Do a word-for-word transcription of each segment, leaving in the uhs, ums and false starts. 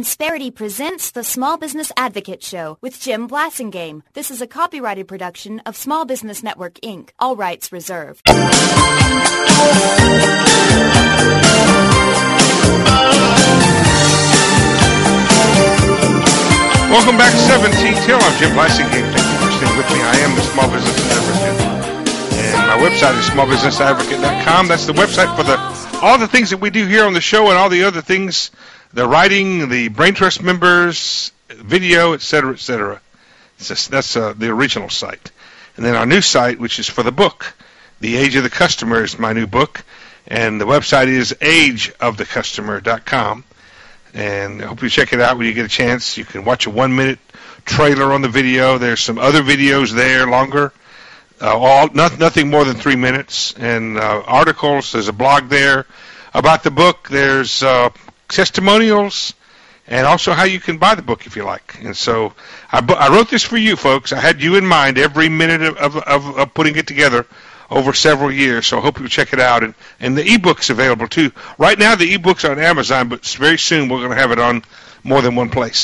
Insperity presents the Small Business Advocate Show with Jim Blasingame. This is a copyrighted production of Small Business Network, Incorporated. All rights reserved. Welcome back to seventeen Till. I'm Jim Blasingame. Thank you for staying with me. I am the Small Business Advocate. And my website is small business advocate dot com. That's the website for the all the things that we do here on the show and all the other things, the writing, the Brain Trust members, video, et cetera, et cetera. It's just, that's uh, the original site. And then our new site, which is for the book. The Age of the Customer is my new book. And the website is age of the customer dot com. And I hope you check it out when you get a chance. You can watch a one-minute trailer on the video. There's some other videos there, longer. Uh, all not, nothing more than three minutes. And uh, articles. There's a blog there about the book. There's uh, testimonials, and also how you can buy the book if you like. And so I, bu- I wrote this for you, folks. I had you in mind every minute of, of, of, of putting it together over several years. So I hope you'll check it out. And, and the ebook's available, too. Right now, the ebook's on Amazon, but very soon we're going to have it on more than one place.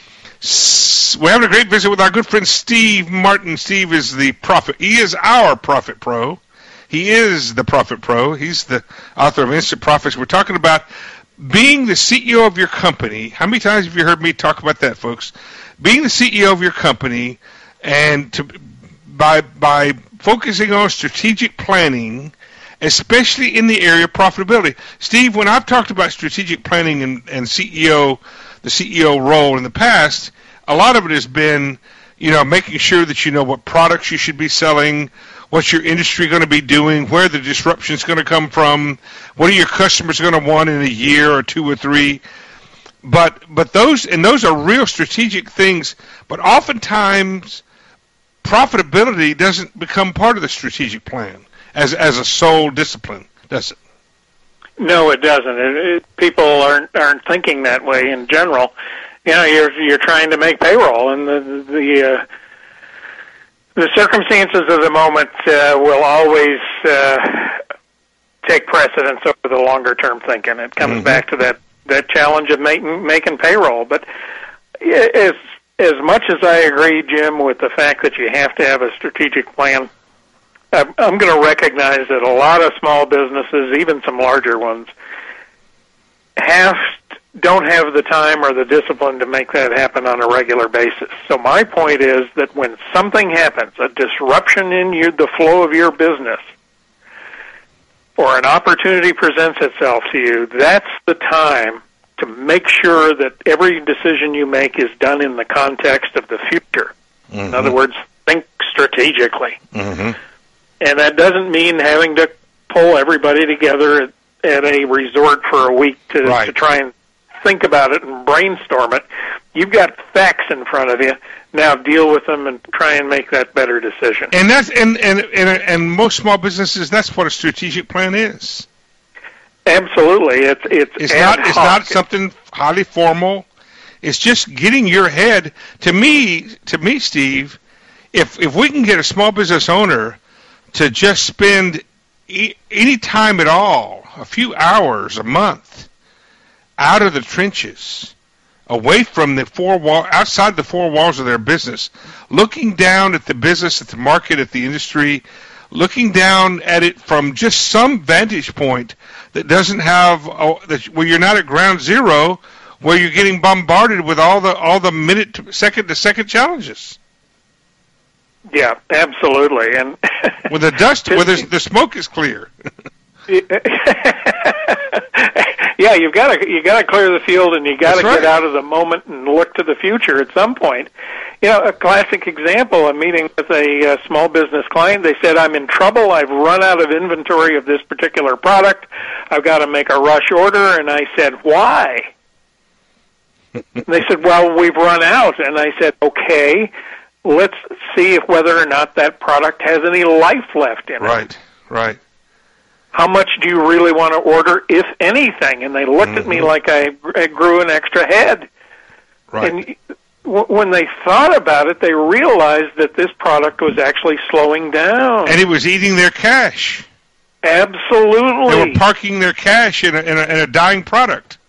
We're having a great visit with our good friend Steve Martin. Steve is the Profit. He is our Profit Pro. He is the Profit Pro. He's the author of Instant Profits. We're talking about being the C E O of your company. How many times have you heard me talk about that, folks? Being the C E O of your company, and to, by by focusing on strategic planning, especially in the area of profitability. Steve, when I've talked about strategic planning and, and C E O, the C E O role in the past, a lot of it has been, you know, making sure that you know what products you should be selling, what's your industry going to be doing, where the disruption is going to come from, what are your customers going to want in a year or two or three. But but those and those are real strategic things. But oftentimes, profitability doesn't become part of the strategic plan as as a sole discipline, does it? No, it doesn't. It, it, people aren't aren't thinking that way in general. You know, you're you're trying to make payroll, and the the uh, the circumstances of the moment uh, will always uh, take precedence over the longer term thinking. It comes mm-hmm. back to that, that challenge of making making payroll. But as as much as I agree, Jim, with the fact that you have to have a strategic plan, I'm, I'm going to recognize that a lot of small businesses, even some larger ones, have don't have the time or the discipline to make that happen on a regular basis. So my point is that when something happens, a disruption in you, the flow of your business, or an opportunity presents itself to you, that's the time to make sure that every decision you make is done in the context of the future. Mm-hmm. In other words, think strategically. Mm-hmm. And that doesn't mean having to pull everybody together at, at a resort for a week to, right. to try and think about it and brainstorm it. You've got facts in front of you. Now deal with them and try and make that better decision. And that's and and and, and most small businesses, that's what a strategic plan is. Absolutely, it's it's it's not it's not something highly formal. It's just getting your head. To me, to me, Steve, if if we can get a small business owner to just spend e- any time at all, a few hours a month, out of the trenches, away from the four wall, outside the four walls of their business, looking down at the business, at the market, at the industry, looking down at it from just some vantage point that doesn't have, uh, that, where you're not at ground zero, where you're getting bombarded with all the all the minute, to, second to second challenges. Yeah, absolutely, and with the dust, where the smoke is clear. Yeah, you've got to you got to clear the field, and you got to right. get out of the moment and look to the future at some point. You know, a classic example: a meeting with a uh, small business client. They said, "I'm in trouble. I've run out of inventory of this particular product. I've got to make a rush order." And I said, "Why?" They said, "Well, we've run out." And I said, "Okay, let's see if whether or not that product has any life left in it." Right, right. How much do you really want to order, if anything? And they looked mm-hmm. at me like I, I grew an extra head. Right. And w- when they thought about it, they realized that this product was actually slowing down. And it was eating their cash. Absolutely. They were parking their cash in a, in a, in a dying product.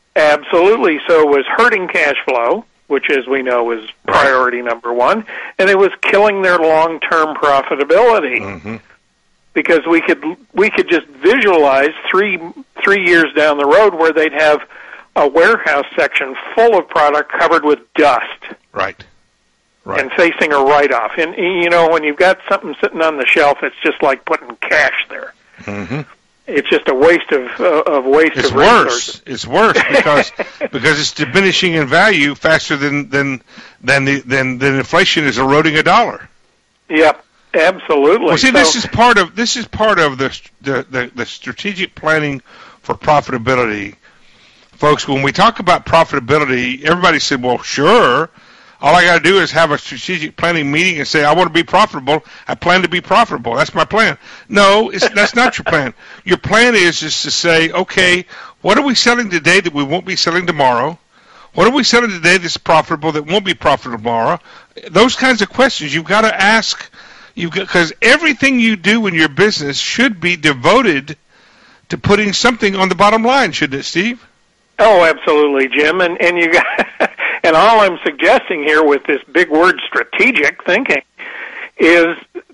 Absolutely. So it was hurting cash flow, which, as we know, is priority number one, and it was killing their long-term profitability. Mm-hmm. Because we could we could just visualize three three years down the road where they'd have a warehouse section full of product covered with dust. Right. Right. And facing a write-off. And, you know, when you've got something sitting on the shelf, it's just like putting cash there. Mm-hmm. It's just a waste of uh, of waste it's of worse. resources. It's worse because because it's diminishing in value faster than than than the than, than inflation is eroding a dollar. Yep, absolutely. Well, see, so, this is part of this is part of the, the the the strategic planning for profitability, folks. When we talk about profitability, everybody said, "Well, sure." All I got to do is have a strategic planning meeting and say, I want to be profitable. I plan to be profitable. That's my plan. No, it's, that's not your plan. Your plan is just to say, okay, what are we selling today that we won't be selling tomorrow? What are we selling today that's profitable that won't be profitable tomorrow? Those kinds of questions you've got to ask, because everything you do in your business should be devoted to putting something on the bottom line, shouldn't it, Steve? Oh, absolutely, Jim. And, and you got... And all I'm suggesting here with this big word strategic thinking is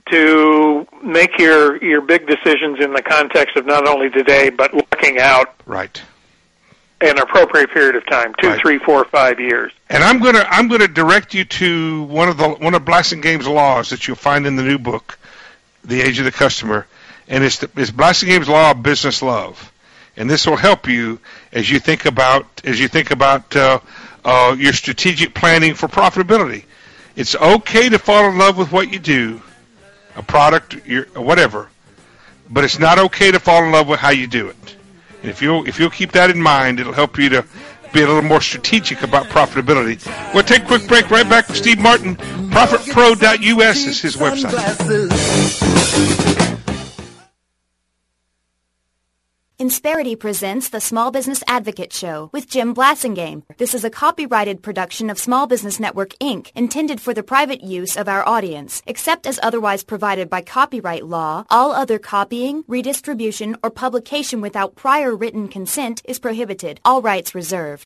to make your, your big decisions in the context of not only today, but looking out right. an appropriate period of time, two, right. three, four, five years. And I'm gonna I'm gonna direct you to one of the one of Blasingame's laws that you'll find in the new book, The Age of the Customer, and it's the, it's Blasingame's law of business love, and this will help you as you think about as you think about. Uh, Uh, your strategic planning for profitability. It's okay to fall in love with what you do, a product, your, whatever, but it's not okay to fall in love with how you do it. And if you'll if you'll keep that in mind, it'll help you to be a little more strategic about profitability. We'll take a quick break. Right back with Steve Martin. Profit Pro dot U S is his website. Insperity presents the Small Business Advocate Show with Jim Blasingame. This is a copyrighted production of Small Business Network, Incorporated, intended for the private use of our audience. Except as otherwise provided by copyright law, all other copying, redistribution, or publication without prior written consent is prohibited. All rights reserved.